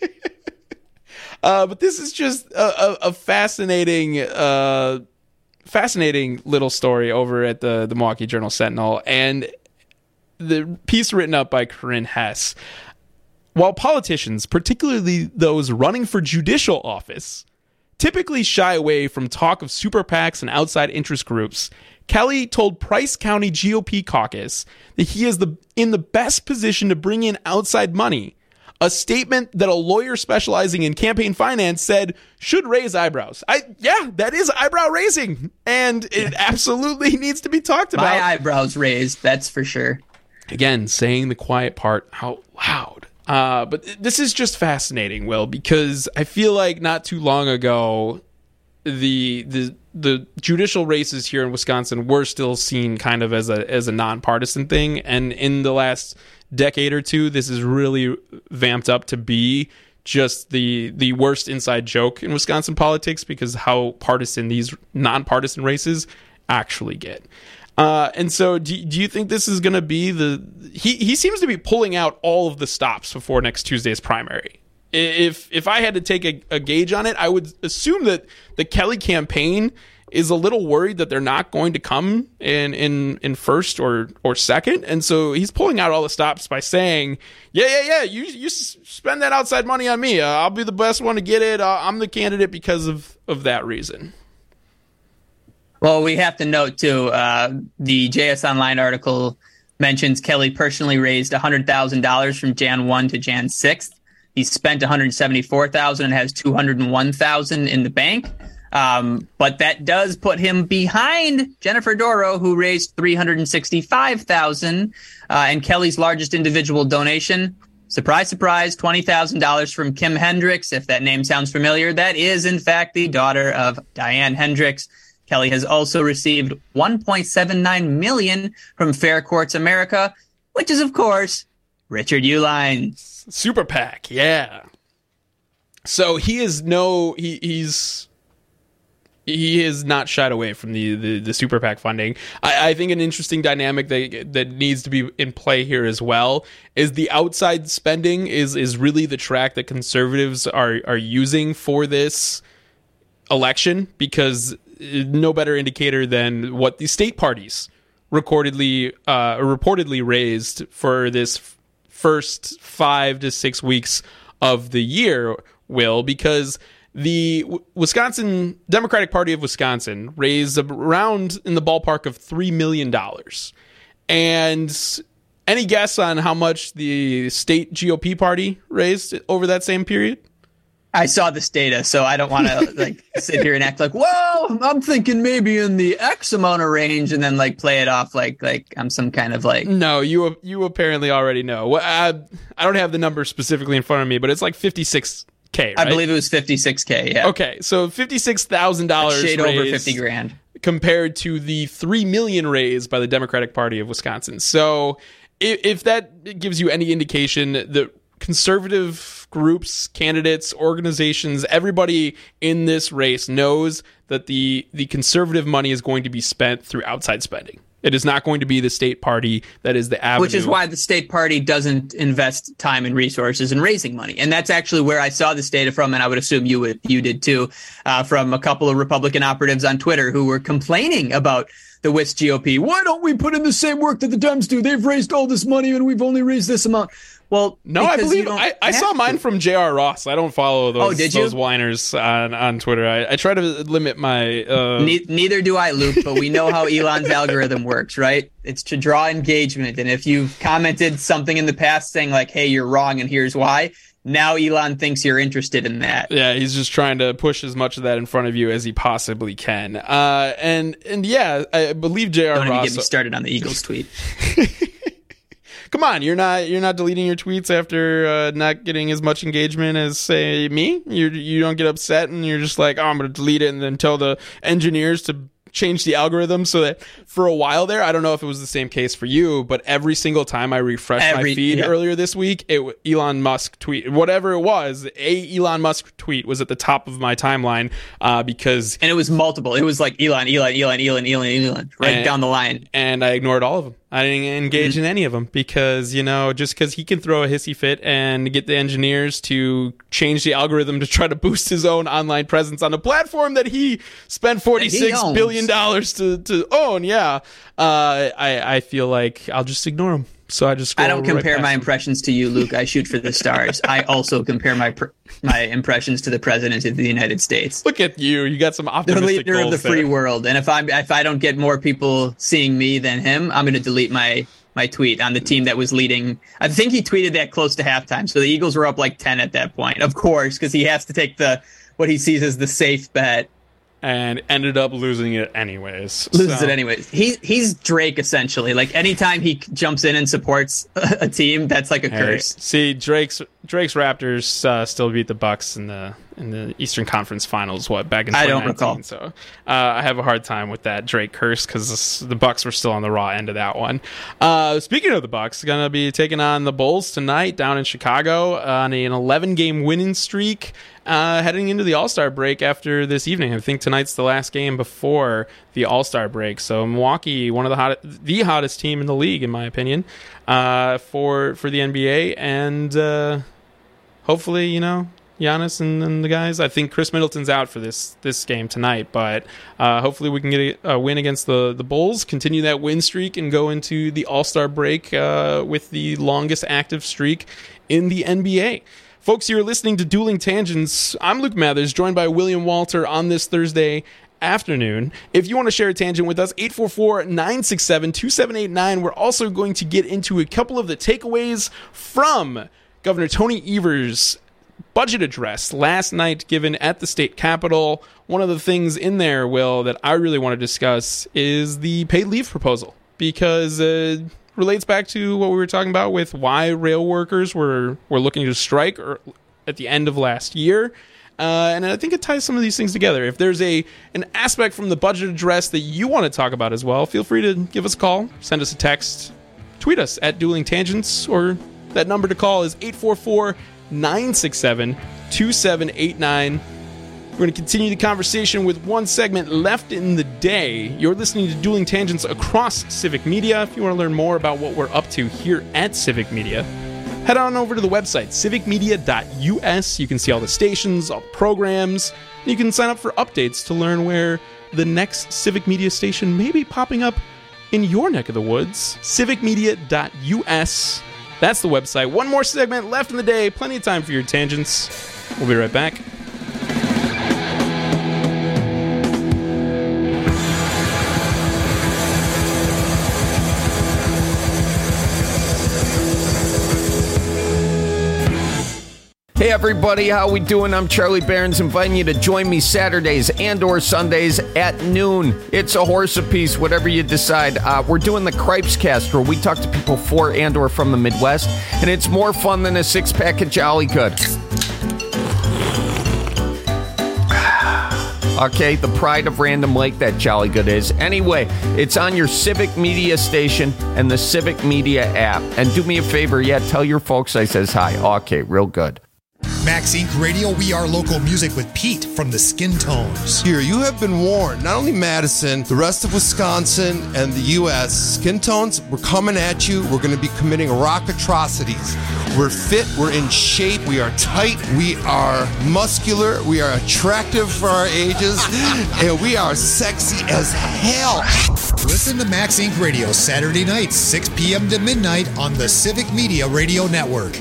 Uh, but this is just a, a, a fascinating, uh, fascinating little story over at the, the Milwaukee Journal-Sentinel, and the piece written up by Corinne Hess. While politicians, particularly those running for judicial office, typically shy away from talk of super PACs and outside interest groups, Kelly told Price County G O P caucus that he is the in the best position to bring in outside money. A statement that a lawyer specializing in campaign finance said should raise eyebrows. I yeah, that is eyebrow raising, and it absolutely needs to be talked about. My eyebrows raised, that's for sure. Again, saying the quiet part out loud. Uh, but this is just fascinating, Will, because I feel like not too long ago, the the the judicial races here in Wisconsin were still seen kind of as a as a nonpartisan thing, and in the last decade or two, this is really vamped up to be just the the worst inside joke in Wisconsin politics because how partisan these nonpartisan races actually get. Uh, and so do, do you think this is going to be the he he seems to be pulling out all of the stops before next Tuesday's primary. If if I had to take a, a gauge on it, I would assume that the Kelly campaign is a little worried that they're not going to come in, in, in first or, or second. And so he's pulling out all the stops by saying, yeah, yeah, yeah, you you spend that outside money on me. Uh, I'll be the best one to get it. Uh, I'm the candidate because of, of that reason. Well, we have to note, too, uh, the J S Online article mentions Kelly personally raised one hundred thousand dollars from January first to January sixth. He spent one hundred seventy-four thousand dollars and has two hundred one thousand dollars in the bank. Um, but that does put him behind Jennifer Doro, who raised three hundred sixty-five thousand dollars, uh, and Kelly's largest individual donation, surprise, surprise, twenty thousand dollars from Kim Hendricks. If that name sounds familiar, that is, in fact, the daughter of Diane Hendricks. Kelly has also received one point seven nine million dollars from Fair Courts America, which is, of course, Richard Uihlein. Super PAC, yeah. So he is no, he, he's... He is not shied away from the, the, the super PAC funding. I, I think an interesting dynamic that that needs to be in play here as well is the outside spending is is really the track that conservatives are are using for this election, because no better indicator than what the state parties recordedly uh, reportedly raised for this f- first five to six weeks of the year, Will, because the Wisconsin Democratic Party of Wisconsin raised around in the ballpark of three million dollars. And any guess on how much the state G O P party raised over that same period? I saw this data, so I don't want to like sit here and act like, well, I'm thinking maybe in the X amount of range, and then like play it off like like I'm some kind of like. No, you you apparently already know. I, I don't have the number specifically in front of me, but it's like fifty-six K, right? I believe it was fifty-six K, yeah. Okay, so fifty-six thousand dollars shade over fifty grand compared to the three million dollars raised by the Democratic Party of Wisconsin. So if, if that gives you any indication, the conservative groups, candidates, organizations, everybody in this race knows that the the conservative money is going to be spent through outside spending. It is not going to be the state party that is the avenue. Which is why the state party doesn't invest time and resources in raising money. And that's actually where I saw this data from, and I would assume you would, you did too, uh, from a couple of Republican operatives on Twitter who were complaining about the W I S G O P. Why don't we put in the same work that the Dems do? They've raised all this money and we've only raised this amount. Well, no, I believe I, I saw mine to. from J R. Ross. I don't follow those, oh, did you? those whiners on, on Twitter. I, I try to limit my... Uh... Ne- neither do I, Luke, but we know how Elon's algorithm works, right? It's to draw engagement. And if you've commented something in the past saying like, hey, you're wrong and here's why, now Elon thinks you're interested in that. Yeah, he's just trying to push as much of that in front of you as he possibly can. Uh, and, and yeah, I believe J R. Ross... Don't even get me started on the Eagles tweet. Come on, you're not you're not deleting your tweets after uh, not getting as much engagement as, say, me? You you don't get upset and you're just like, oh, I'm going to delete it and then tell the engineers to change the algorithm so that for a while there, I don't know if it was the same case for you, but every single time I refreshed every, my feed yeah. earlier this week, it Elon Musk tweet, whatever it was, a Elon Musk tweet was at the top of my timeline uh, because... And it was multiple. It was like Elon, Elon, Elon, Elon, Elon, Elon, right and, down the line. And I ignored all of them. I didn't engage Mm-hmm. in any of them because, you know, just because he can throw a hissy fit and get the engineers to change the algorithm to try to boost his own online presence on a platform that he spent forty-six billion dollars to, to own. Yeah. Uh, I, I feel like I'll just ignore him. So I just I don't right compare my him. impressions to you, Luke. I shoot for the stars. I also compare my pr- my impressions to the president of the United States. Look at you. You got some The optimistic leader of goals the free there. world. And if I if I don't get more people seeing me than him, I'm going to delete my my tweet on the team that was leading. I think he tweeted that close to halftime. So the Eagles were up like ten at that point, of course, because he has to take the what he sees as the safe bet. And ended up losing it anyways. Loses so. it anyways. He he's Drake essentially. Like anytime he jumps in and supports a team, that's like a Hey, curse. see, Drake's Drake's Raptors uh, still beat the Bucks in the in the Eastern Conference Finals. What back in I twenty don't nineteen? recall. So uh, I have a hard time with that Drake curse because the Bucks were still on the raw end of that one. Uh, speaking of the Bucks, gonna be taking on the Bulls tonight down in Chicago on an eleven game winning streak. Uh, heading into the All-Star break after this evening. I think tonight's the last game before the All-Star break. So Milwaukee, one of the hot, the hottest team in the league, in my opinion, uh, for for the N B A, and uh, hopefully, you know, Giannis and, and the guys. I think Chris Middleton's out for this this game tonight, but uh, hopefully we can get a, a win against the the Bulls, continue that win streak, and go into the All-Star break uh, with the longest active streak in the N B A. Folks, you're listening to Dueling Tangents. I'm Luke Mathers, joined by William Walter on this Thursday afternoon. If you want to share a tangent with us, eight four four, nine six seven, two seven eight nine. We're also going to get into a couple of the takeaways from Governor Tony Evers' budget address last night given at the state capitol. One of the things in there, Will, that I really want to discuss is the paid leave proposal, because uh, relates back to what we were talking about with why rail workers were, were looking to strike or at the end of last year. Uh, and I think it ties some of these things together. If there's a an aspect from the budget address that you want to talk about as well, feel free to give us a call, send us a text, tweet us at Dueling Tangents, or that number to call is eight four four, nine six seven, two seven eight nine. We're going to continue the conversation with one segment left in the day. You're listening to Dueling Tangents across Civic Media. If you want to learn more about what we're up to here at Civic Media, head on over to the website, civic media dot u s. You can see all the stations, all the programs. You can sign up for updates to learn where the next Civic Media station may be popping up in your neck of the woods. civic media dot u s. That's the website. One more segment left in the day. Plenty of time for your tangents. We'll be right back. Hey everybody, how we doing? I'm Charlie Barons, inviting you to join me Saturdays and or Sundays at noon. It's a horse apiece, whatever you decide. Uh, we're doing the Cripes Cast, where we talk to people for and or from the Midwest, and it's more fun than a six-pack of Jolly Good. Okay, the pride of Random Lake, that Jolly Good is. Anyway, it's on your Civic Media station and the Civic Media app. And do me a favor, yeah, tell your folks I says hi. Okay, real good. Max Incorporated. Radio, we are local music with Pete from the Skin Tones. Here, you have been warned. Not only Madison, the rest of Wisconsin and the U S Skin Tones, we're coming at you. We're going to be committing rock atrocities. We're fit. We're in shape. We are tight. We are muscular. We are attractive for our ages. And we are sexy as hell. Listen to Max Incorporated. Radio Saturday nights, six p.m. to midnight on the Civic Media Radio Network.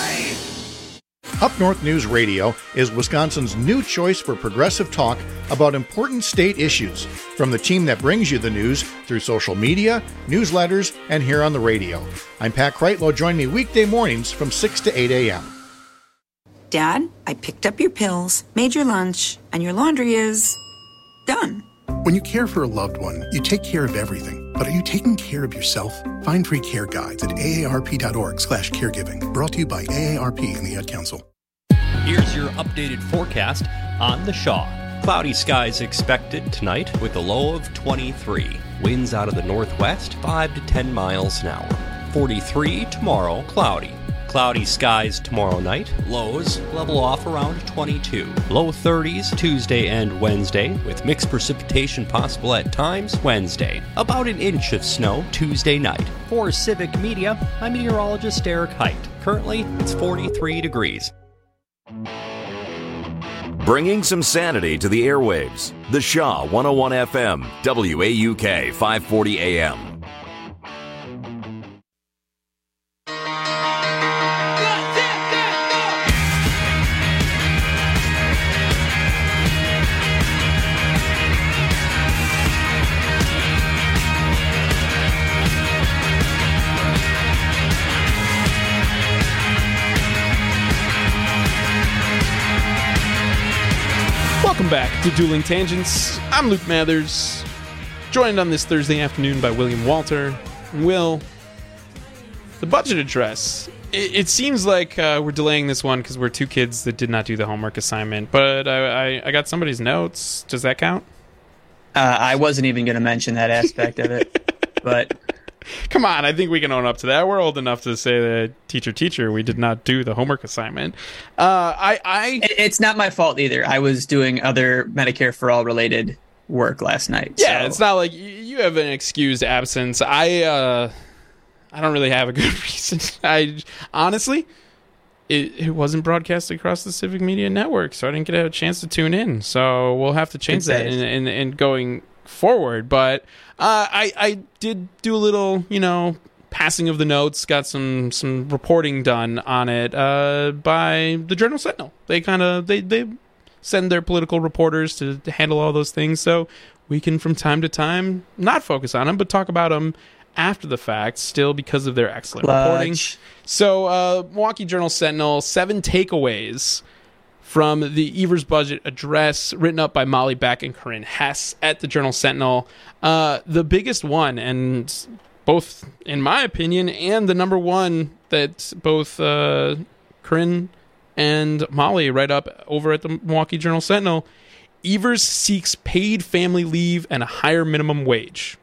Up North News Radio is Wisconsin's new choice for progressive talk about important state issues, from the team that brings you the news through social media, newsletters, and here on the radio. I'm Pat Kreitlow. Join me weekday mornings from six to eight a.m. Dad, I picked up your pills, made your lunch, and your laundry is done. When you care for a loved one, you take care of everything. But are you taking care of yourself? Find free care guides at aarp.org slash caregiving. Brought to you by A A R P and the Ad Council. Here's your updated forecast on the Shaw. Cloudy skies expected tonight with a low of twenty-three. Winds out of the northwest, five to ten miles an hour. forty-three tomorrow, cloudy. Cloudy skies tomorrow night. Lows level off around twenty-two. Low thirties Tuesday and Wednesday, with mixed precipitation possible at times Wednesday. About an inch of snow Tuesday night. For Civic Media, I'm meteorologist Eric Height. Currently, it's forty-three degrees. Bringing some sanity to the airwaves. The Shaw one oh one F M, W A U K five forty A M. Welcome back to Dueling Tangents. I'm Luke Mathers, joined on this Thursday afternoon by William Walter. Will, the budget address. It, it seems like uh, we're delaying this one because we're two kids that did not do the homework assignment, but I, I, I got somebody's notes. Does that count? Uh, I wasn't even going to mention that aspect of it, but... Come on, I think we can own up to that. We're old enough to say that, teacher, teacher, we did not do the homework assignment. Uh, I, I, It's not my fault either. I was doing other Medicare for All related work last night. Yeah, so. It's not like you have an excused absence. I, uh, I don't really have a good reason. I honestly, it, it wasn't broadcast across the Civic Media Network, so I didn't get a chance to tune in. So we'll have to change that in, in, in going forward. But uh, I, I did do a little, you know, passing of the notes, got some some reporting done on it uh, by the Journal Sentinel. They kind of they they send their political reporters to, to handle all those things, so we can from time to time not focus on them, but talk about them after the fact, still because of their excellent Clutch. reporting. So, uh, Milwaukee Journal Sentinel, seven takeaways from the Evers budget address, written up by Molly Beck and Corinne Hess at the Journal Sentinel. Uh, the biggest one, and both in my opinion, and the number one that both uh, Corinne and Molly write up over at the Milwaukee Journal Sentinel, Evers seeks paid family leave and a higher minimum wage.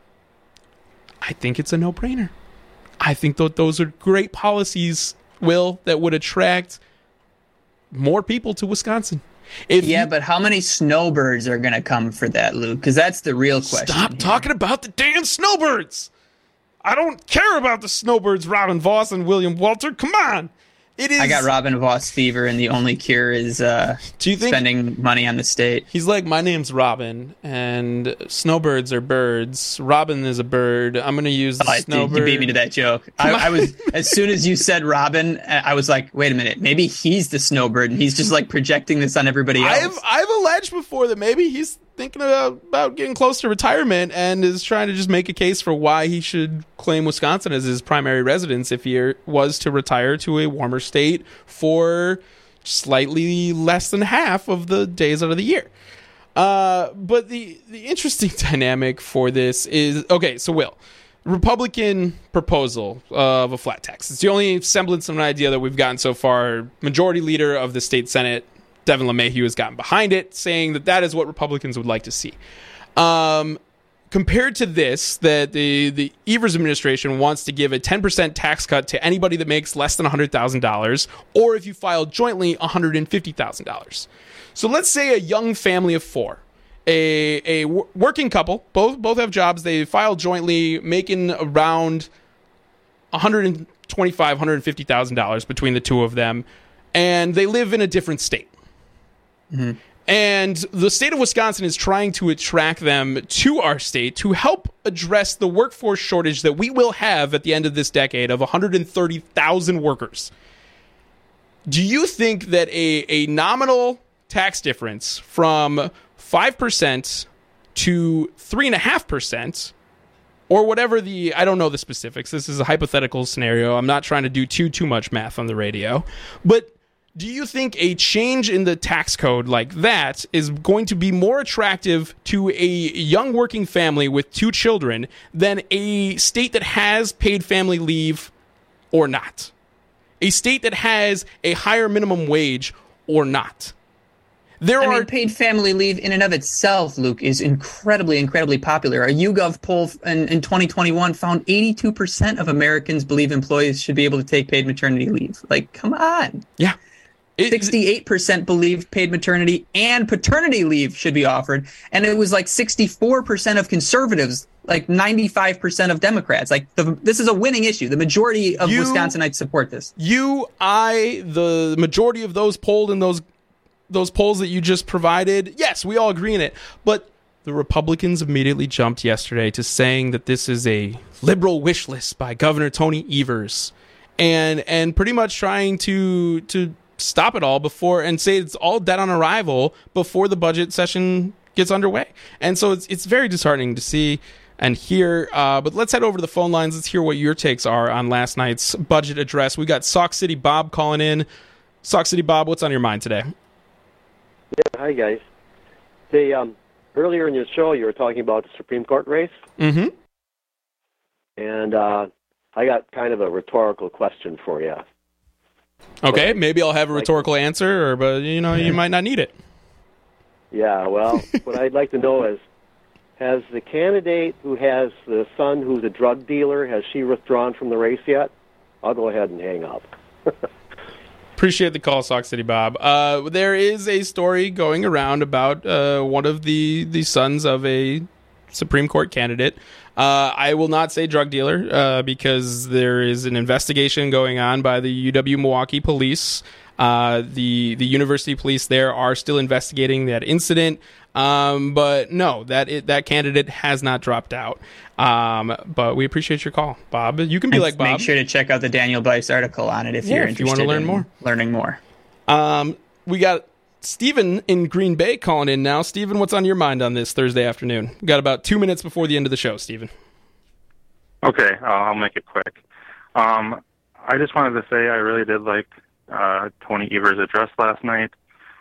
I think it's a no-brainer. I think that those are great policies, Will, that would attract more people to Wisconsin. If yeah, you, but how many snowbirds are going to come for that, Luke? Because that's the real question. Stop here. talking about the damn snowbirds. I don't care about the snowbirds, Robin Voss and William Walter. Come on. It is. I got Robin Voss fever, and the only cure is uh, Do you think spending money on the state. He's like, my name's Robin, and snowbirds are birds. Robin is a bird. I'm going to use the oh, snowbird. You beat me to that joke. I, I was as soon as you said Robin, I was like, wait a minute, maybe he's the snowbird, and he's just like projecting this on everybody else. I've I've alleged before that maybe he's thinking about, about getting close to retirement and is trying to just make a case for why he should claim Wisconsin as his primary residence if he was to retire to a warmer state for slightly less than half of the days out of the year. Uh, but the, the interesting dynamic for this is, okay, so Will, Republican proposal of a flat tax. It's the only semblance of an idea that we've gotten so far. Majority Leader of the state Senate, Devin LeMahieu, has gotten behind it, saying that that is what Republicans would like to see. Um, compared to this, that the, the Evers administration wants to give a ten percent tax cut to anybody that makes less than one hundred thousand dollars, or if you file jointly, one hundred fifty thousand dollars. So let's say a young family of four, a a w- working couple, both both have jobs, they file jointly, making around one hundred twenty-five thousand dollars, one hundred fifty thousand dollars between the two of them, and they live in a different state. Mm-hmm. And the state of Wisconsin is trying to attract them to our state to help address the workforce shortage that we will have at the end of this decade of one hundred thirty thousand workers. Do you think that a, a nominal tax difference from five percent to three point five percent, or whatever the, I don't know the specifics, this is a hypothetical scenario, I'm not trying to do too, too much math on the radio, but do you think a change in the tax code like that is going to be more attractive to a young working family with two children than a state that has paid family leave or not? A state that has a higher minimum wage or not? There I are mean, paid family leave in and of itself, Luke, is incredibly, incredibly popular. A YouGov poll in, in twenty twenty-one found eighty-two percent of Americans believe employees should be able to take paid maternity leave. Like, come on. Yeah. sixty-eight percent believe paid maternity and paternity leave should be offered. And it was like sixty-four percent of conservatives, like ninety-five percent of Democrats. Like, the, this is a winning issue. The majority of You- Wisconsinites support this. You, I, the majority of those polled in those those polls that you just provided, yes, we all agree in it. But the Republicans immediately jumped yesterday to saying that this is a liberal wish list by Governor Tony Evers, and and pretty much trying to to stop it all before and say it's all dead on arrival before the budget session gets underway. And so it's it's very disheartening to see and hear. Uh, but let's head over to the phone lines. Let's hear what your takes are on last night's budget address. We got Sauk City Bob calling in. Sauk City Bob, what's on your mind today? Yeah, hi guys. Hey, um, earlier in your show, you were talking about the Supreme Court race, Mm-hmm. and uh, I got kind of a rhetorical question for you. Okay, maybe I'll have a rhetorical answer, or but you know, you might not need it. Yeah, well, what I'd like to know is, has the candidate who has the son who's a drug dealer, has she withdrawn from the race yet? I'll go ahead and hang up. Appreciate the call, Sauk City Bob. Uh, there is a story going around about uh, one of the, the sons of a Supreme Court candidate. Uh, I will not say drug dealer uh, because there is an investigation going on by the U W-Milwaukee police. Uh, the the university police there are still investigating that incident. Um, but no, that it, that candidate has not dropped out. Um, but we appreciate your call, Bob. You can be And like Bob. Make sure to check out the Daniel Bice article on it if Yeah, you're if you interested wanna learn in more. learning more. Um, we got Stephen in Green Bay calling in now. Stephen, what's on your mind on this Thursday afternoon? We got about two minutes before the end of the show, Stephen. Okay, uh, I'll make it quick. Um, I just wanted to say I really did like uh, Tony Evers' address last night.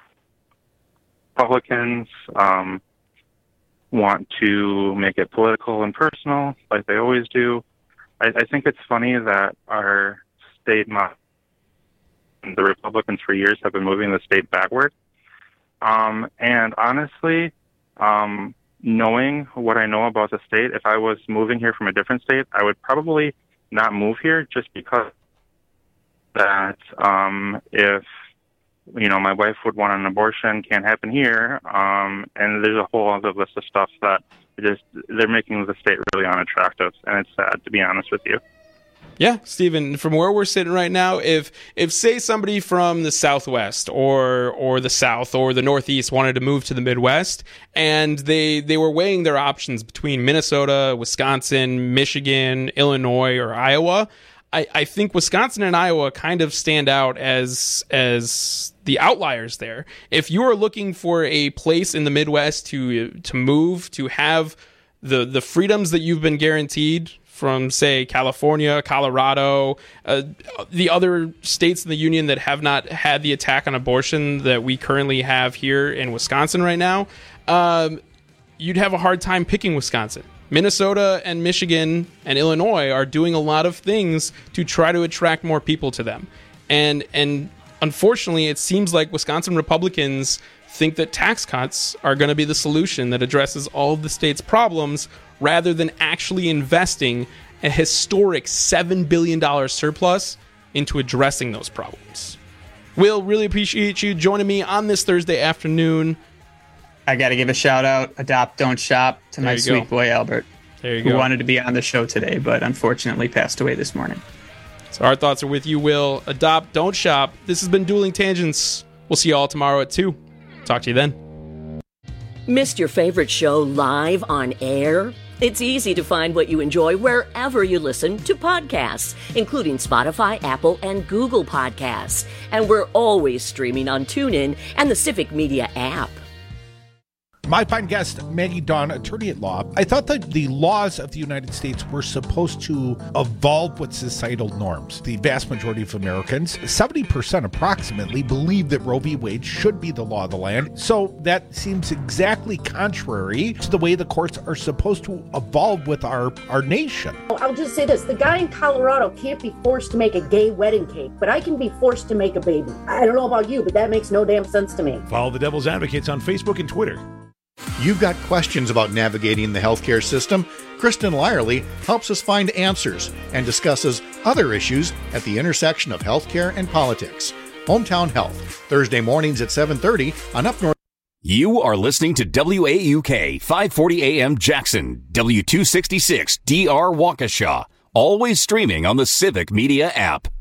Republicans um, want to make it political and personal, like they always do. I, I think it's funny that our state, mo- the Republicans for years have been moving the state backward. Um, and honestly, um, knowing what I know about the state, if I was moving here from a different state, I would probably not move here just because that um, if, you know, my wife would want an abortion, can't happen here. Um, and there's a whole other list of stuff that just, they're making the state really unattractive. And it's sad, to be honest with you. Yeah, Stephen, from where we're sitting right now, if if say somebody from the Southwest or or the South or the Northeast wanted to move to the Midwest and they they were weighing their options between Minnesota, Wisconsin, Michigan, Illinois, or Iowa, I, I think Wisconsin and Iowa kind of stand out as as the outliers there. If you are looking for a place in the Midwest to to move, to have the the freedoms that you've been guaranteed from, say, California, Colorado, uh, the other states in the union that have not had the attack on abortion that we currently have here in Wisconsin right now, um, you'd have a hard time picking Wisconsin. Minnesota and Michigan and Illinois are doing a lot of things to try to attract more people to them. And and unfortunately, it seems like Wisconsin Republicans think that tax cuts are going to be the solution that addresses all of the state's problems, rather than actually investing a historic seven billion dollars surplus into addressing those problems. Will, really appreciate you joining me on this Thursday afternoon. I got to give a shout out, Adopt Don't Shop, to my sweet go. boy Albert. There you who go. wanted to be on the show today, but unfortunately passed away this morning. So our thoughts are with you, Will. Adopt, don't shop. This has been Dueling Tangents. We'll see you all tomorrow at two. Talk to you then. Missed your favorite show live on air? It's easy to find what you enjoy wherever you listen to podcasts, including Spotify, Apple, and Google Podcasts. And we're always streaming on TuneIn and the Civic Media app. My fine guest, Maggie Dawn, attorney at law. I thought that the laws of the United States were supposed to evolve with societal norms. The vast majority of Americans, seventy percent approximately, believe that Roe v. Wade should be the law of the land. So that seems exactly contrary to the way the courts are supposed to evolve with our, our nation. I'll just say this. The guy in Colorado can't be forced to make a gay wedding cake, but I can be forced to make a baby. I don't know about you, but that makes no damn sense to me. Follow the Devil's Advocates on Facebook and Twitter. You've got questions about navigating the healthcare system? Kristen Lyerly helps us find answers and discusses other issues at the intersection of healthcare and politics. Hometown Health, Thursday mornings at seven thirty on Up North. You are listening to W A U K five forty A M Jackson, W two sixty-six D R Waukesha, always streaming on the Civic Media app.